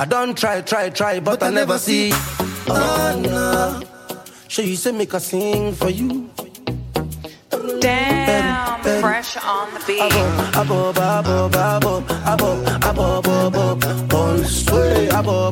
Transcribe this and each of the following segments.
I don't try, but I never see. Oh no. Sure you say make a sing for you. Damn, fresh on the beat. Abo, bon sway. Abo.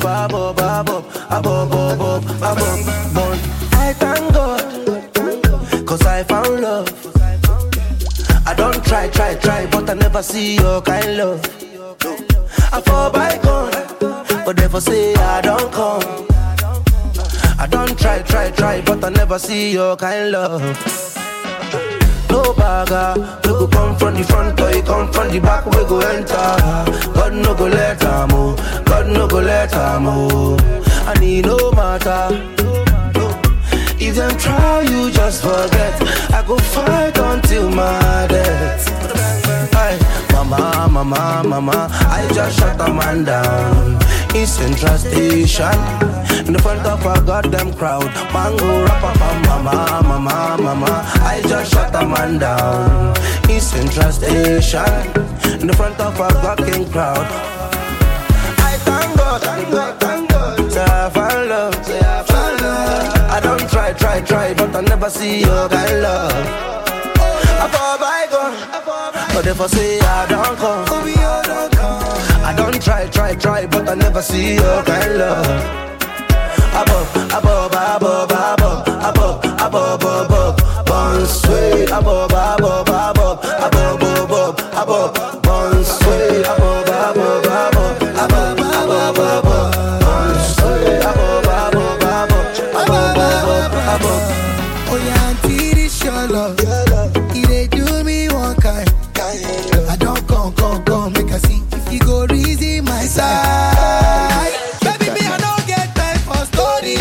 I thank God, 'cause I found love. I don't try, but I never see your kind love. I fall by God, but never say I don't come. I don't try, but I never see your kind love. No bagger, we go come from the front, or you come from the back, we go enter. God no go let am oh, God no go let am oh. And it no matter, if them try, you just forget. I go fight until my death. Aye, mama, I just shut a man down in Central Station, in the front of a goddamn crowd. Mango rapper, mama, I just shut a man down in Central Station, in the front of a goddamn crowd. I thank God, say I found love. I don't try, but I never see your kind love. I fall by God, but if I say I don't come, I don't try, but I never see your kind love. Above, bon sway. Above, bon sway. Above, bon sway. Oh yeah, auntie, this your love. It dey do me one kind. I don't come, make I see if you go reason my side. Baby, me I don't get time for story.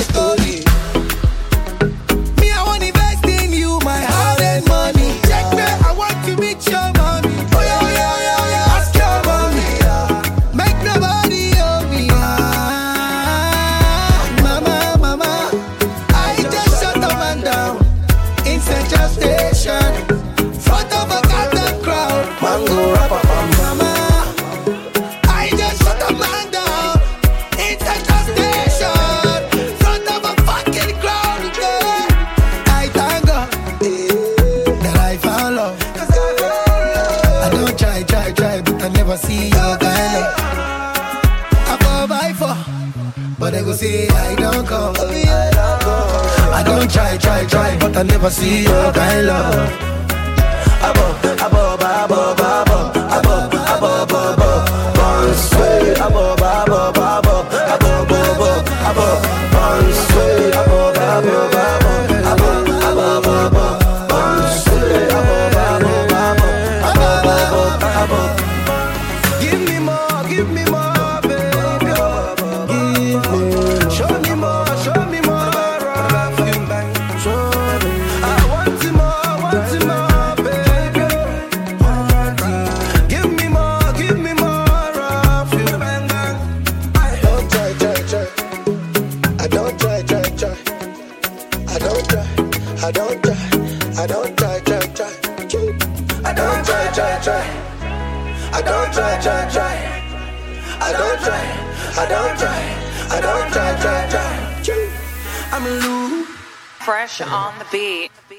Me I want invest in you, my heart and money. Check me, I want to meet your mommy. Oh yeah, ask your mommy. Make nobody owe me. Mama, I just shut the man down in Central Station, front of a goddamn crowd. Mango rapper, Mama, I just shut the man down in Central Station, front of a fucking crowd. Yeah. I thank God that I found love. I don't try, but I never see your kind love. I fall by four, but they go say I don't come. I don't try, but I never see your kind love. above, bon sway. Above, bon sway. Above, bon sway. Above. Give me more, baby. Give me, show me more. I want you more, baby. Give me more of you. I don't try. I don't try. I don't try. I don't try. I don't try. I don't try. I don't try. I'm loose. Fresh on the beat.